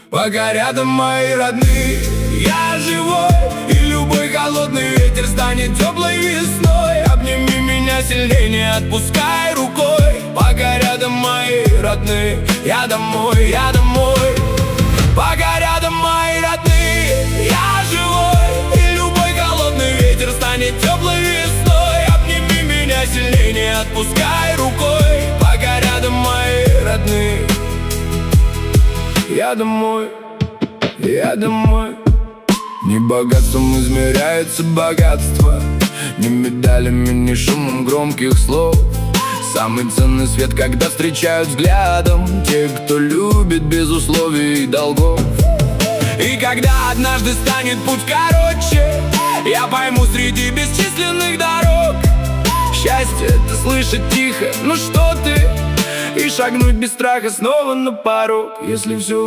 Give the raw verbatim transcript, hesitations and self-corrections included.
Пока рядом мои родные, я живой, и любой холодный ветер станет теплой весной. Обними меня сильнее, не отпускай рукой. Пока рядом мои родные, я домой, я домой. Пока рядом мои родные, я живой, и любой холодный ветер станет теплой весной. Обними меня сильнее, не отпускай рукой. Пока рядом мои родные, я домой, я домой. Не богатством измеряется богатство, ни медалями, ни шумом громких слов. Самый ценный свет, когда встречают взглядом те, кто любит без условий и долгов. И когда однажды станет путь короче, я пойму среди бесчисленных дорог, счастье — это слышать тихо: ну что ты? И шагнуть без страха снова на порог. Если все